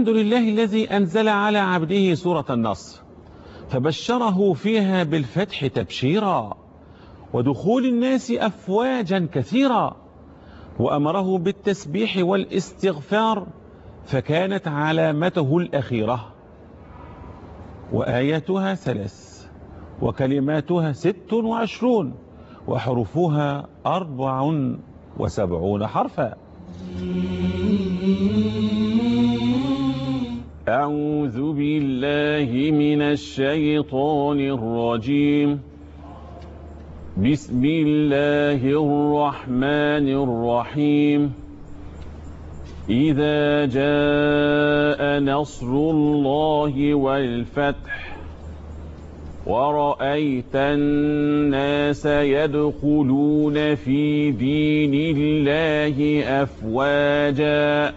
الحمد لله الذي أنزل على عبده سورة النصر فبشره فيها بالفتح تبشيرا ودخول الناس أفواجا كثيرا، وأمره بالتسبيح والاستغفار فكانت علامته الأخيرة. وآياتها 3 وكلماتها 26 وحروفها 74 حرفا. أعوذ بالله من الشيطان الرجيم. بسم الله الرحمن الرحيم. إذا جاء نصر الله والفتح ورأيت الناس يدخلون في دين الله أفواجا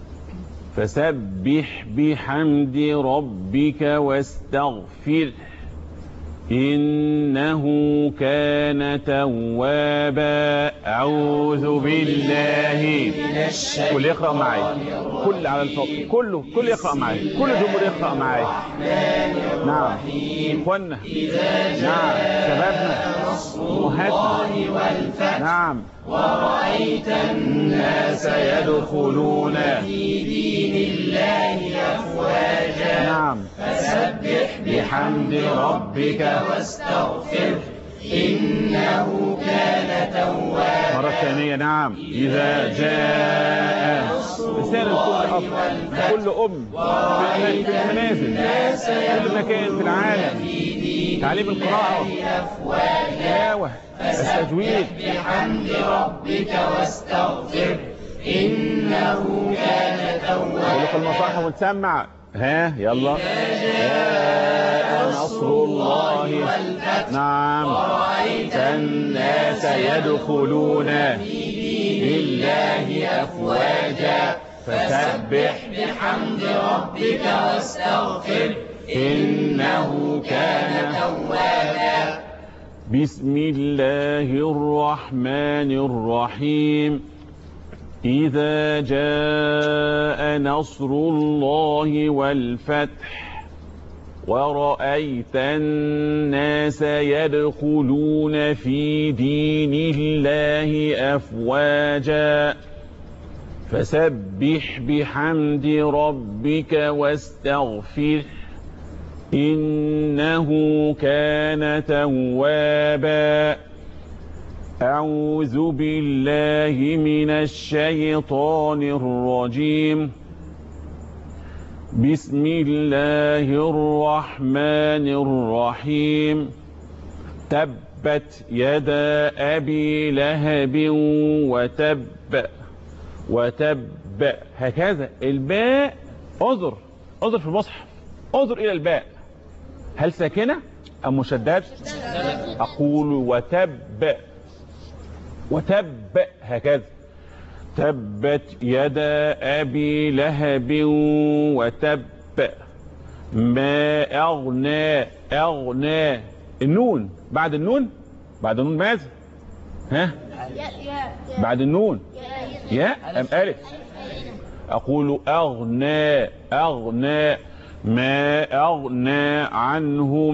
فسبح بحمد ربك واستغفره إنه كان توابا. أعوذ بالله كل يقرأ معي، كل على الفضل، كل يقرأ معي، كل جمهور يقرأ معي. نعم إخوانا، نعم شبابنا، أمهاتنا، نعم. ورأيت الناس يدخلون في دين الله أفواجا نعم فسبح بحمد ربك واستغفره إنه كان توابا. مرة ثانية. نعم. إذا جاء رسالة كل أم في المنازل في كل مكان في العالم، تعليم القراءة والتلاوة التجويد. بحمد ربك واستغفره إنه كان توابا. ولك المصاحف ونسمع. ها يلا. جاء نصر الله والفتح. نعم. ورأيت الناس يدخلون في دين الله أفواجا فسبح بحمد ربك واستغفره إنه كان توابا. بسم الله الرحمن الرحيم. إذا جاء نصر الله والفتح ورأيت الناس يدخلون في دين الله أفواجا فسبح بحمد ربك واستغفره إنه كان توابا. أعوذ بالله من الشيطان الرجيم. بسم الله الرحمن الرحيم. تبت يدا أبي لهب وتب. هكذا الباء انظر في المصحف، انظر إلى الباء، هل ساكنة أم مشددة؟ أقول وتب هكذا. تبت يدا أبي لهب وتب ما أغنى. النون بعد النون ماذا؟ ها؟ بعد النون ياء أم ألف؟ أقول أغنى ما أغنى عنه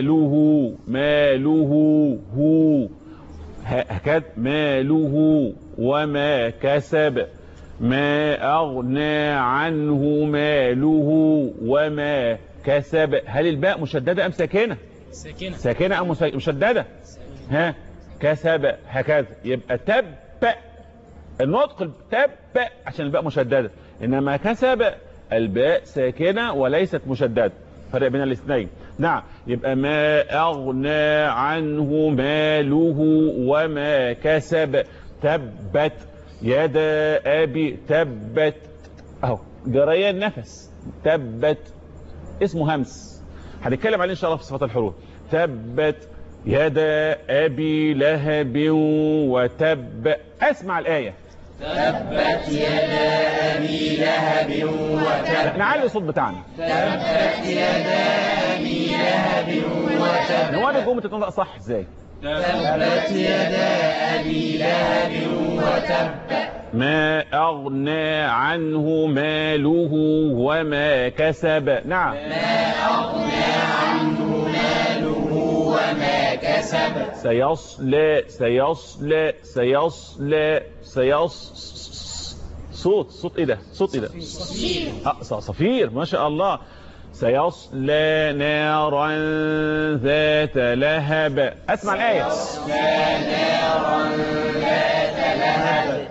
ماله هو هكذا ماله وما كسب ما أغنى عنه ماله وما كسب. هل الباء مشددة أم ساكنة؟ ساكنة أم مشددة؟ ها كسب هكذا. يبقى تب النطق تب عشان الباء مشددة، إنما كسب الباء ساكنة وليست مشددة، فرق بين الاثنين. نعم. يبقى ما أغنى عنه ماله وما كسب. تبت يدا أبي تبت أهو جريان نفس. تبت اسمه همس، هنتكلم عليه إن شاء الله في صفات الحروف. تبت يدا أبي لهب وتب. أسمع الآية. تبت يدا أبي لهب وتب. نعلي الصوت بتاعنا. تبت يدا أبي لهب وتب. نوادي الجملة تتنطق صح ازاي؟ تبت يدا أبي لهب وتب ما أغنى عنه ماله وما كسب. نعم. ما أغنى عنه ماله وما كسب. سيصلى سيصلى سيصلى صوت ايه ده؟ صوت ايه ده؟ صفير. ما شاء الله. سيصلى نارا ذات لهب. اسمع الآية. سيصلى نارا ذات لهب.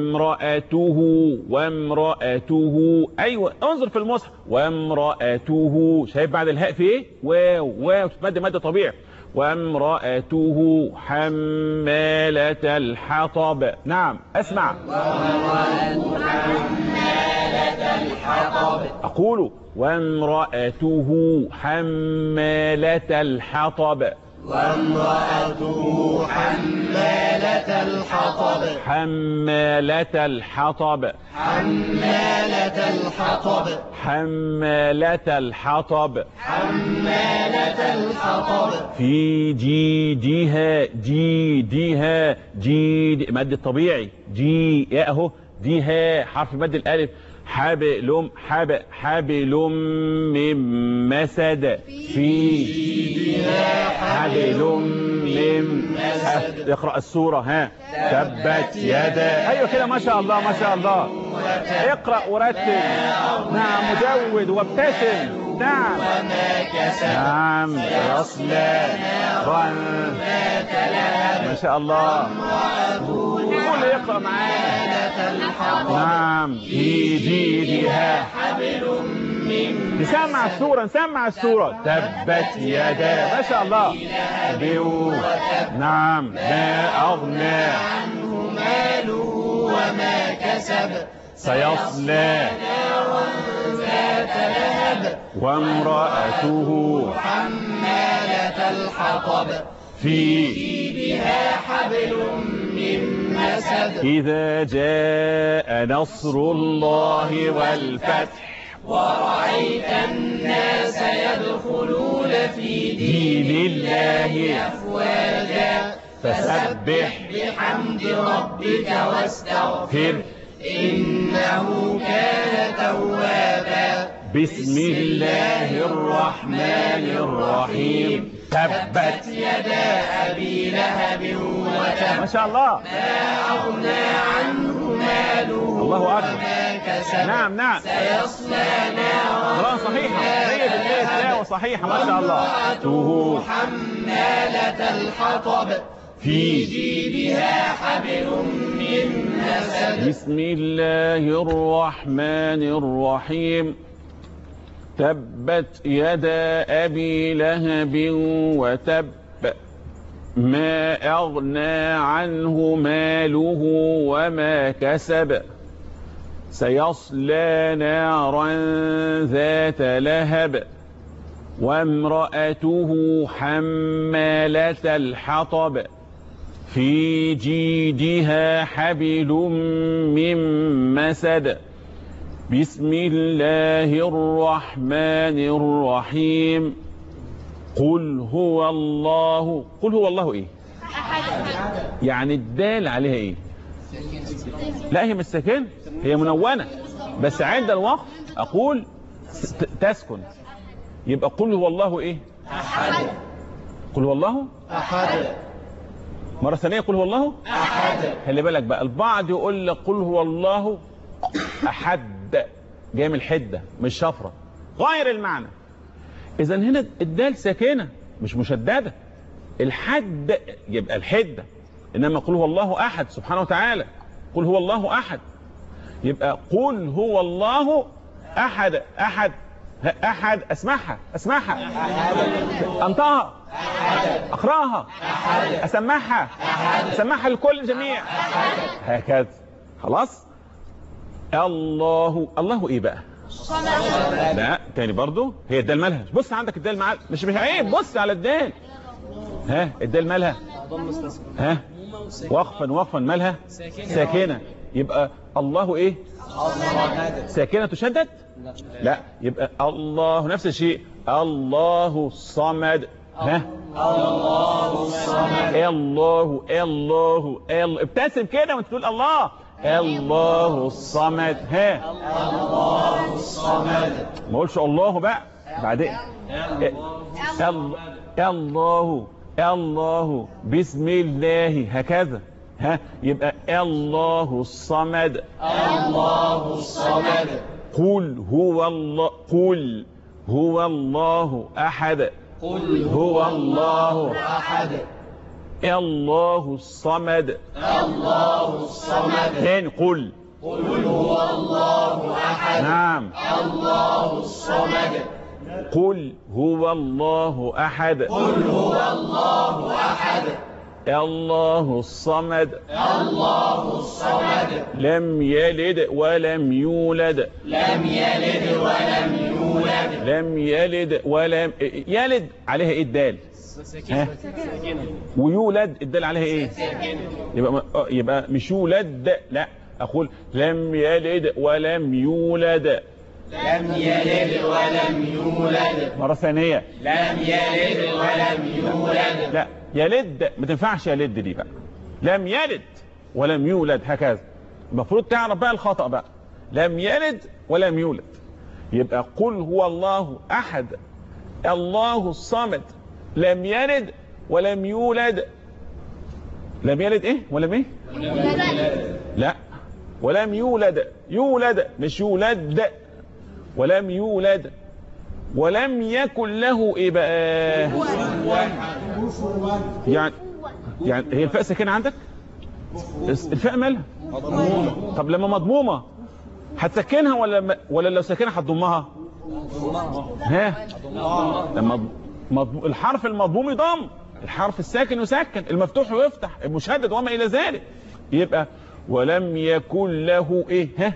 وامرأته ايوه انظر في المصحف. وامرأته شايف بعد الهاء في ايه؟ واو تتمد مد طبيعي. وامرأته حمالة الحطب. نعم اسمع. وامرأته حمالة الحطب. اقول وامرأته حمالة الحطب. وامرأته حمالة الحطب. حمالة الحطب. حمالة الحطب. حمالة الحطب. حمالة الحطب. في جيدها جيد مد الطبيعي يا اهو ديها حرف مد الالف. حبل من مسد. في جيدها حبل من مسد. اقرأ السورة. ها تبت يدا. ايوه كده ما شاء الله ما شاء الله. اقرأ ورتل. نعم مجود وابتسم. نعم. وما كسب. نعم. يصلى نارا ما شاء الله. قول يقرأ معانا. نعم. في جيدها حبل من نسمع السورة نسمع السورة. تبت يدا. ما شاء الله. نعم. ما أغنى عنه ماله وما كسب. سيصلى نارا ذات لهب. وامرأته حمالة الحطب. في جيدها حبل من مسد. إذا جاء نصر الله والفتح ورأيت الناس يدخلون في دين الله أفواجا فسبح بحمد ربك واستغفر إنه كان توابا. بسم الله الرحمن الرحيم. تبت يدا أبي لهب وتب. ما شاء الله. ما أغنى عنه ماله الله أكبر. وما كسب. نعم سيصلى نارا قراءة صحيحة. هي بالله تلاوة صحيحة ما شاء الله. وامرأته حمالة الحطب. في جيدها حبل من مسد. بسم الله الرحمن الرحيم. تبت يدا أبي لهب وتب ما أغنى عنه ماله وما كسب. سيصلى نارا ذات لهب وامرأته حمالة الحطب. في جيدها حبل من مسد. بسم الله الرحمن الرحيم. قل هو الله ايه؟ يعني الدال عليها ايه؟ لا هي مش ساكنه، هي منونه، بس عند الوقف اقول تسكن. يبقى قل هو الله ايه؟ أحد. قل هو الله أحد. مرة ثانية قل هو الله أحد. خلي بالك بقى، البعض يقول لك قل هو الله أحد، جاي من الحدة مش شفرة، غير المعنى. إذا هنا الدال ساكنة مش مشددة، الحد يبقى الحدة، إنما قل هو الله أحد سبحانه وتعالى، قل هو الله أحد، يبقى قل هو الله أحد. أحد أحد أسمعها أنطقها، أقرأها، أسمعها، أسمعها لكل الجميع، هكذا. خلاص. الله إيه بقى؟ لا تاني برضو، هي الدال مالها؟ بص عندك الدال معاك، مش عيب، بص على الدال. ها الدال مالها؟ ها وقفا مالها؟ ساكنة. يبقى الله ايه؟ ساكنة تشدد؟ لا، يبقى الله نفس الشيء، الله الصمد. ها الله الصمد. الله ابتسم كده وانت تقول الله، الله الصمد. ها الله الصمد. ما اقولش الله بقى بعدين. الله بسم الله هكذا. ها يبقى الله الصمد. الله الصمد. قل هو الله أحد. قل هو الله أحد. الله الصمد. الله الصمد. تاني قل هو الله أحد. نعم. الله الصمد. قل هو الله أحد. قل هو الله أحد. الله الصمد. الله الصمد. لم يلد ولم يولد. لم يلد ولم يولد. لم يلد ولم يلد عليها ايه الدال؟ ها؟ ويولد الدال عليها ايه؟ يبقى مش يولد، لا اقول لم يلد ولم يولد. لم يلد ولم يولد. مرة ثانية. لم يلد ولم يولد. لا يلد ما تنفعش يلد دي بقى. لم يلد ولم يولد هكذا. المفروض تعرف بقى الخطأ بقى. لم يلد ولم يولد. يبقى قل هو الله أحد الله الصمد لم يلد ولم يولد. لم يلد ايه ولم ايه؟ لا ولم يولد. يولد مش يولد. ولم يولد ولم يكن له ايه بقى؟ يعني هي الفاء ساكنه عندك؟ الفاء مالها؟ مضمومه. طب لما مضمومه هتسكنها ولا لو ساكنه هتضمها؟ ها؟ لما الحرف المضموم يضم، الحرف الساكن يسكن، المفتوح يفتح، المشدد وما الى ذلك. يبقى ولم يكن له ايه؟ ها؟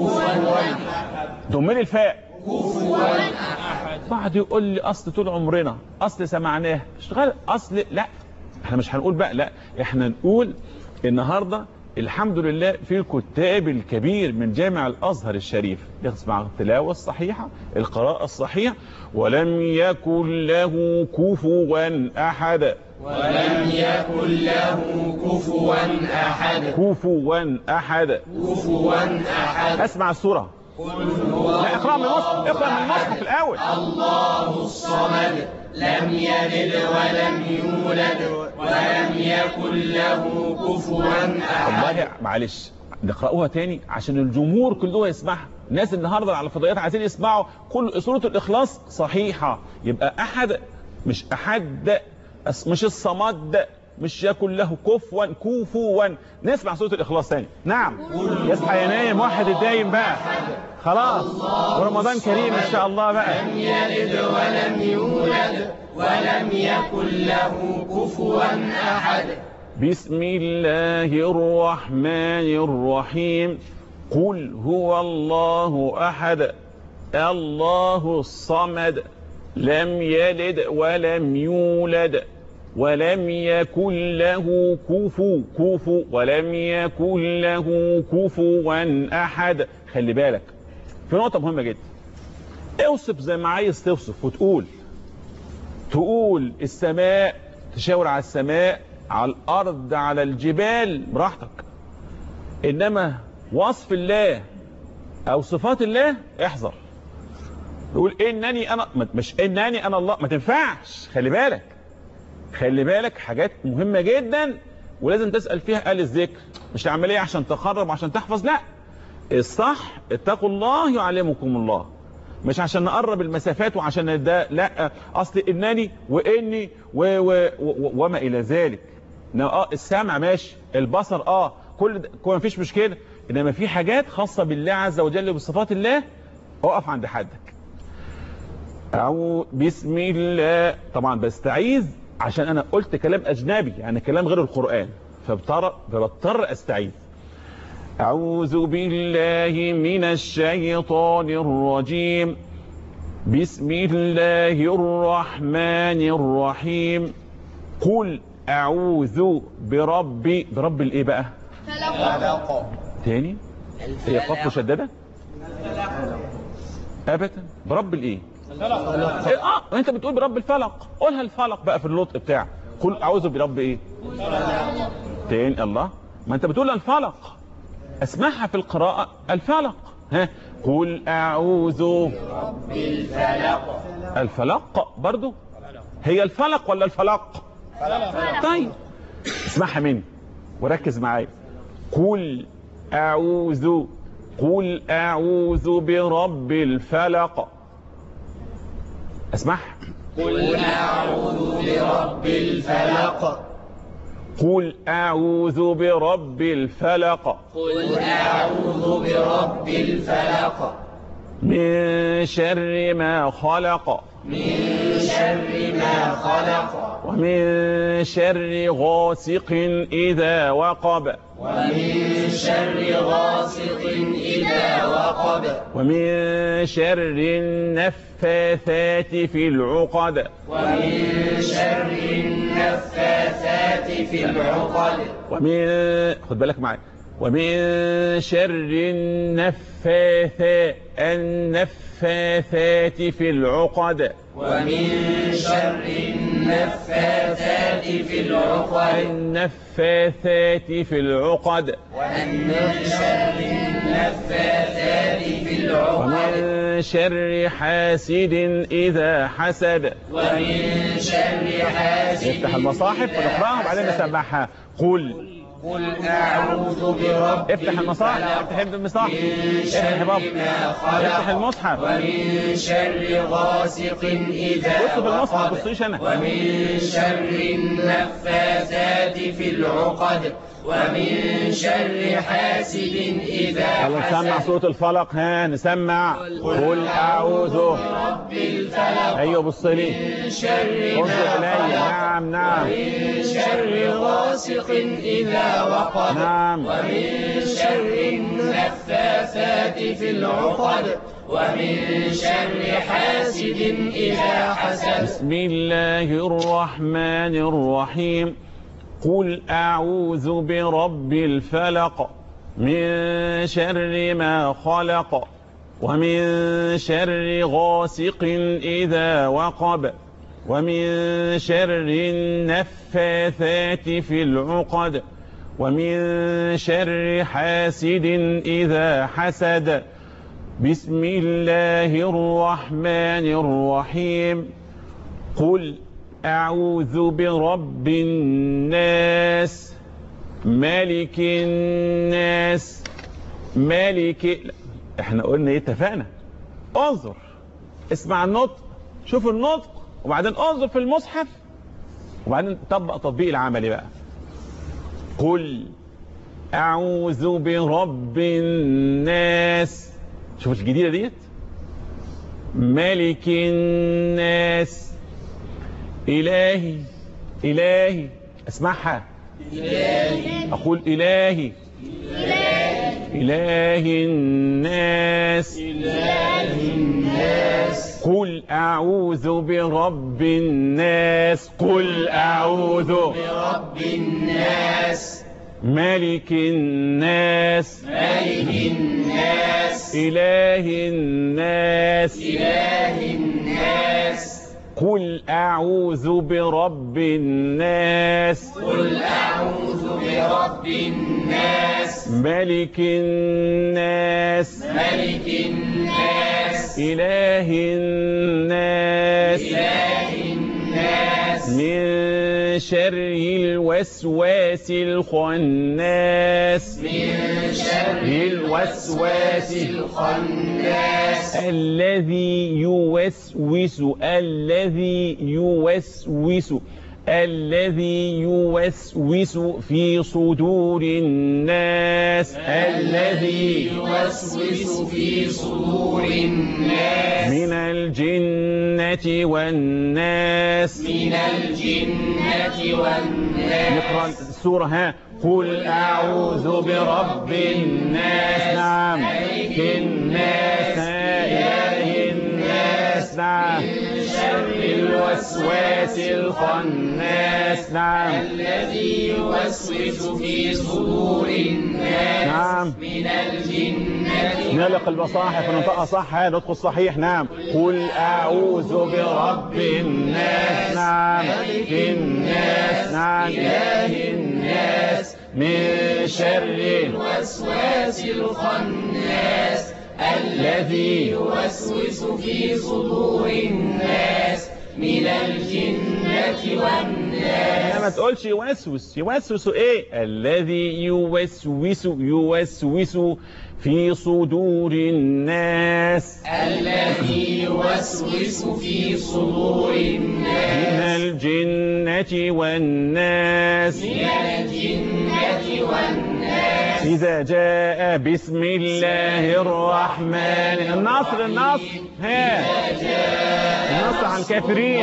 ضم لي الفاء. بعد يقول لي اصل طول عمرنا اصل سمعناه اشتغل اصل. لا احنا مش هنقول بقى، لا احنا نقول النهارده الحمد لله في الكتاب الكبير من جامع الازهر الشريف يسمع التلاوه الصحيحه القراءه الصحيحه. ولم يكن له كفوا احد. ولم يكن له كفوا احد. كفوا احد. كفوا احد. اسمع السوره. لا اقرأ من المصحف، اقرأ من المصحف الاول. الله الصمد لم يلد ولم يولد ولم يكن له كفوا احد. والله معلش نقرأوها تاني عشان الجمهور كله يسمعها. الناس النهارده على الفضائيات عايزين يسمعوا كل سورة الإخلاص صحيحة. يبقى أحد مش أحد، مش الصمد، مش يكن له كفوا. نسمع سورة الإخلاص تاني. نعم يصحى ينام واحد الدايم بقى خلاص، ورمضان كريم ان شاء الله بقى. لم يلد ولم يولد ولم يكن له كفوا احد. بسم الله الرحمن الرحيم. قل هو الله احد الله الصمد لم يلد ولم يولد ولم يكن له كفوا ولم يكن له كفوا احد. خلي بالك في نقطة مهمة جدا. اوصف زي ما عايز توصف تقول السماء، تشاور على السماء، على الارض، على الجبال، براحتك. انما وصف الله او صفات الله احذر. تقول انني انا، مش انني انا الله، ما تنفعش. خلي بالك حاجات مهمة جدا ولازم تسأل فيها آل الذكر. مش العملية عشان تقرب عشان تحفظ، لا الصح اتقوا الله يعلمكم الله. مش عشان نقرب المسافات وعشان ده، لا اصل انني واني وما الى ذلك. السمع ماشي، البصر كل ده مفيش مشكلة. انما في حاجات خاصة بالله عز وجل بصفات الله اقف عند حدك. او بسم الله طبعا بستعيذ عشان انا قلت كلام اجنبي، يعني كلام غير القرآن، فبضطر استعيذ. أعوذ بالله من الشيطان الرجيم. بسم الله الرحمن الرحيم. قل أعوذ برب الايه بقى؟ فلق. تاني هي قف مشددة؟ أبدا. برب الايه؟ انت بتقول برب الفلق، قولها الفلق بقى في النطق بتاعك. قل أعوذ برب ايه؟ تاني الله، ما انت بتقول الفلق. اسمعها في القراءة الفلق. ها، قل اعوذ برب الفلق. الفلق برضو هي الفلق ولا الفلق؟ طيب اسمعها مني وركز معايا. قل اعوذ برب الفلق. اسمعها. قل أعوذ برب الفلق. قل اعوذ برب الفلق. قل أعوذ برب الفلق. من شر ما خلق. من شر ما خلق. ومن شر غاسق إذا وقب. ومن شر غاسق إذا وقب. ومن شر النفاثات في العقد. ومن شر النفاثات في العقد. ومن خد بالك معايا. ومن شر النفاثات في العقد. ومن شر النفاثات في العقد. النفاثات في العقد. ومن شر النفاثات في العقد. ومن شر حاسد إذا حسد. ومن شر حاسد. نفتح المصاحف ونقراها وبعدين نسمعها. قل أعوذ برب افتح المصاحف. افتح المصاحف. من شر ما خلق. افتح المصحف. ومن شر غاسق إذا بص في المصحف، وقب. بصيش انا. ومن شر النفاثات في العقد. ومن شر حاسد إذا يلا نسمع حسد. صوت الفلق. ها نسمع. قل اعوذ برب الفلق. ايوه بص لي. من شر انظر ما الي. خلق. نعم نعم ومن شر غاسق إذا وقب. نعم. ومن شر النفاثات في العقد. ومن شر حاسد إذا حسد. بسم الله الرحمن الرحيم. قل أعوذ برب الفلق من شر ما خلق ومن شر غاسق إذا وقب ومن شر النفاثات في العقد ومن شر حاسد إذا حسد. بسم الله الرحمن الرحيم. قل أعوذ برب الناس ملك الناس احنا قلنا ايه؟ اتفقنا. انظر اسمع النطق، شوف النطق، وبعدين انظر في المصحف، وبعدين طبق تطبيق العملي بقى. قل أعوذ برب الناس. شوف الجديدة ديت. ملك الناس. إلهي اسمعها. أقول إلهي الناس. قل أعوذ برب الناس. قل أعوذ برب الناس. ملك الناس. إله الناس. قل أعوذ برب الناس. ملك الناس. إله الناس. من شر الوسواس الخناس. الذي يوسوس في صدور الناس. من الجنة والناس. نقرأ السورة. ها. قل أعوذ برب الناس. نعم. ملك الناس. إله الناس. نعم. من شر الوسواس الخناس. نعم. الذي يوسوس في صدور الناس. نعم. من الجنة. نلق المصاحف وننطقها صح. هذا نطق الصحيح. نعم. قل أعوذ برب الناس. نعم. ملك الناس. نعم. إله الناس. من شر الوسواس الخناس الذي يوسوس في صدور الناس من الجنة والناس. ما تقولش يوسوس. يوسوس ايه؟ الذي يوسوس في صدور الناس. الذي يوسوس في صدور الناس من الجنة والناس. من الجنة والناس. إذا جاء بسم الله الرحمن. النصر ها النصر على الكافرين.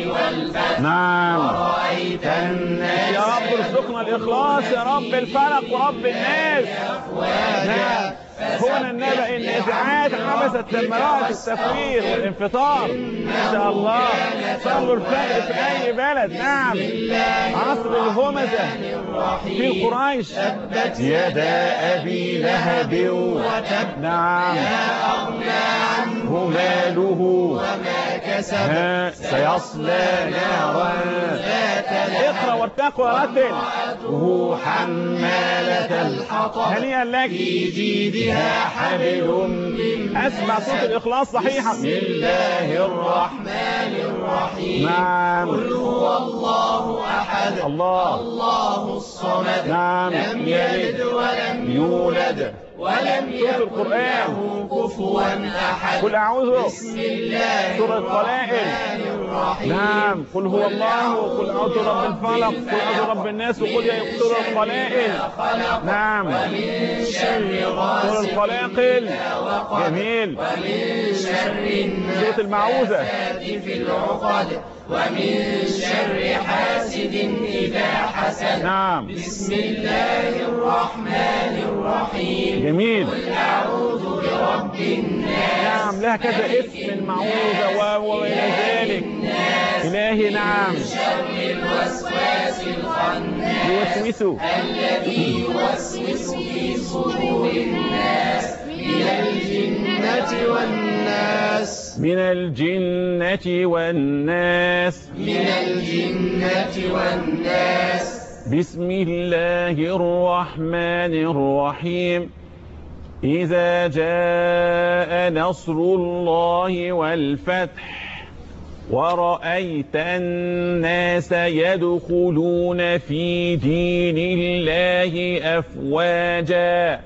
نعم. رأيت الناس يا رب ارزقنا الإخلاص يا رب الفلق ورب الناس. نعم. هنا النبأ النازعات عبست لما رأت التفوير والانفطار. ما شاء الله. صلوا الفجر في أي بلد. نعم. عصر الهمزة في قريش. يدا أبي لهب وتب. نعم. أغنى عنه ماله وما كسب سيصلى نارا. اقرأ وارتقوا ورتل. وهو حمالة الحطب. هنيئا لك. في جيدها حبل من اسمع صوت الاخلاص صحيحا. بسم الله الرحمن الرحيم. نعم. قل هو الله احد الله الصمد. نعم. لم يلد ولم يولد ولم يكن له كفوا احد. قل اعوذ بسم الله سورة القلائل. الرحمن الرحيم. نعم. قل هو الله. قل اعوذ برب الفلق. قل اعوذ برب الناس. وقل يا سورة القلائل. نعم. ومن شر سورة غاسق القلاقل. إذا وقب. جميل. ومن شر سورة المعوذة. النفاثات في العقد. ومن شر حاسد إذا حسد. نعم. بسم الله الرحمن الرحيم. جميل. قل أعوذ برب الناس. نعم. لها كذا اسم المعوذة وإلى ذلك. إلهي. نعم. شر الوسواس الخناس يوسوس. الذي يوسوس في صدور الناس من الجنة والناس. من الجنة والناس. من الجنة والناس. بسم الله الرحمن الرحيم. إذا جاء نصر الله والفتح ورأيت الناس يدخلون في دين الله أفواجا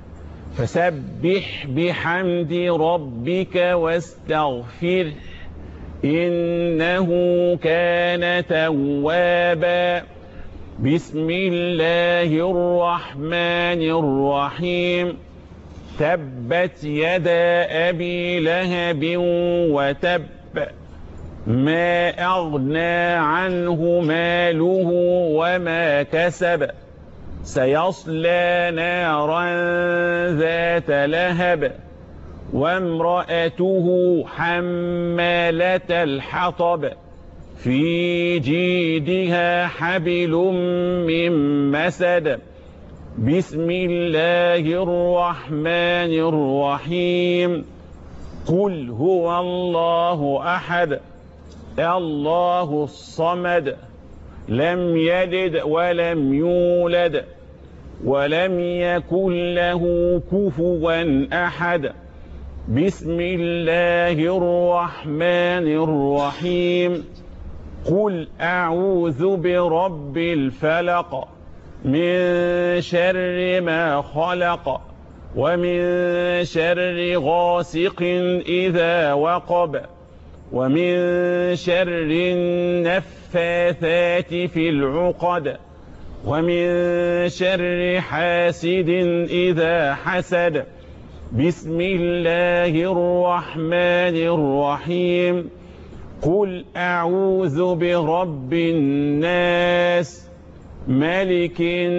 فسبح بحمد ربك واستغفره إنه كان توابا. بسم الله الرحمن الرحيم. تبت يدا أبي لهب وتب ما أغنى عنه ماله وما كسب سيصلى نارا ذات لهب وامرأته حمالة الحطب في جيدها حبل من مسد. بسم الله الرحمن الرحيم. قل هو الله أحد الله الصمد لم يلد ولم يولد ولم يكن له كفوا أحد. بسم الله الرحمن الرحيم. قل أعوذ برب الفلق من شر ما خلق ومن شر غاسق إذا وقب ومن شر النفاثات في العقد ومن شر حاسد إذا حسد. بسم الله الرحمن الرحيم. قل أعوذ برب الناس ملك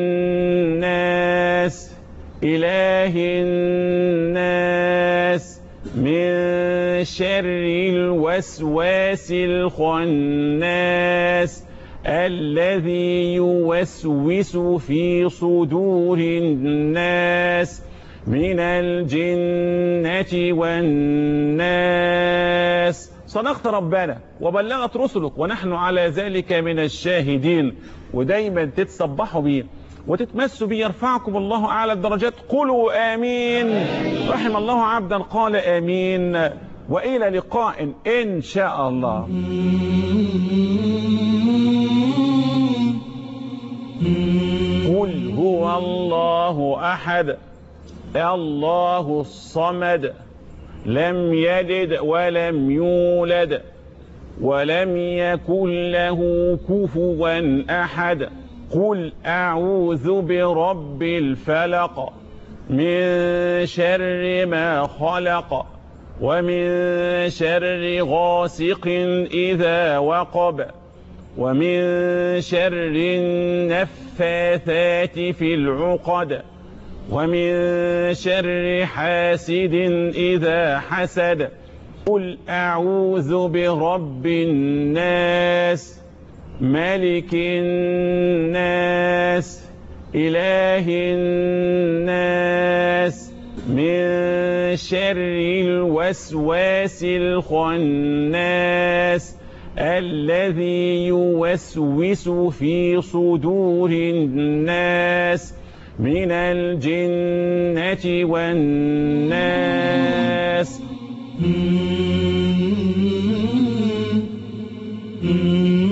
الناس إله الناس من شر الوسواس الخناس الذي يوسوس في صدور الناس من الجنة والناس. صدقت ربنا وبلغت رسلك ونحن على ذلك من الشاهدين. ودايما تتصبحوا بيه وتتمسوا بي يرفعكم الله أعلى الدرجات. قولوا آمين. رحم الله عبدا قال آمين. وإلى لقاء إن شاء الله. قل هو الله أحد الله الصمد لم يلد ولم يولد ولم يكن له كفوا أحد. قل أعوذ برب الفلق من شر ما خلق ومن شر غاسق إذا وقب ومن شر النفاثات في العقد ومن شر حاسد إذا حسد. قل أعوذ برب الناس ملك الناس إله الناس من شر الوسواس الخناس الذي يوسوس في صدور الناس من الجنة والناس.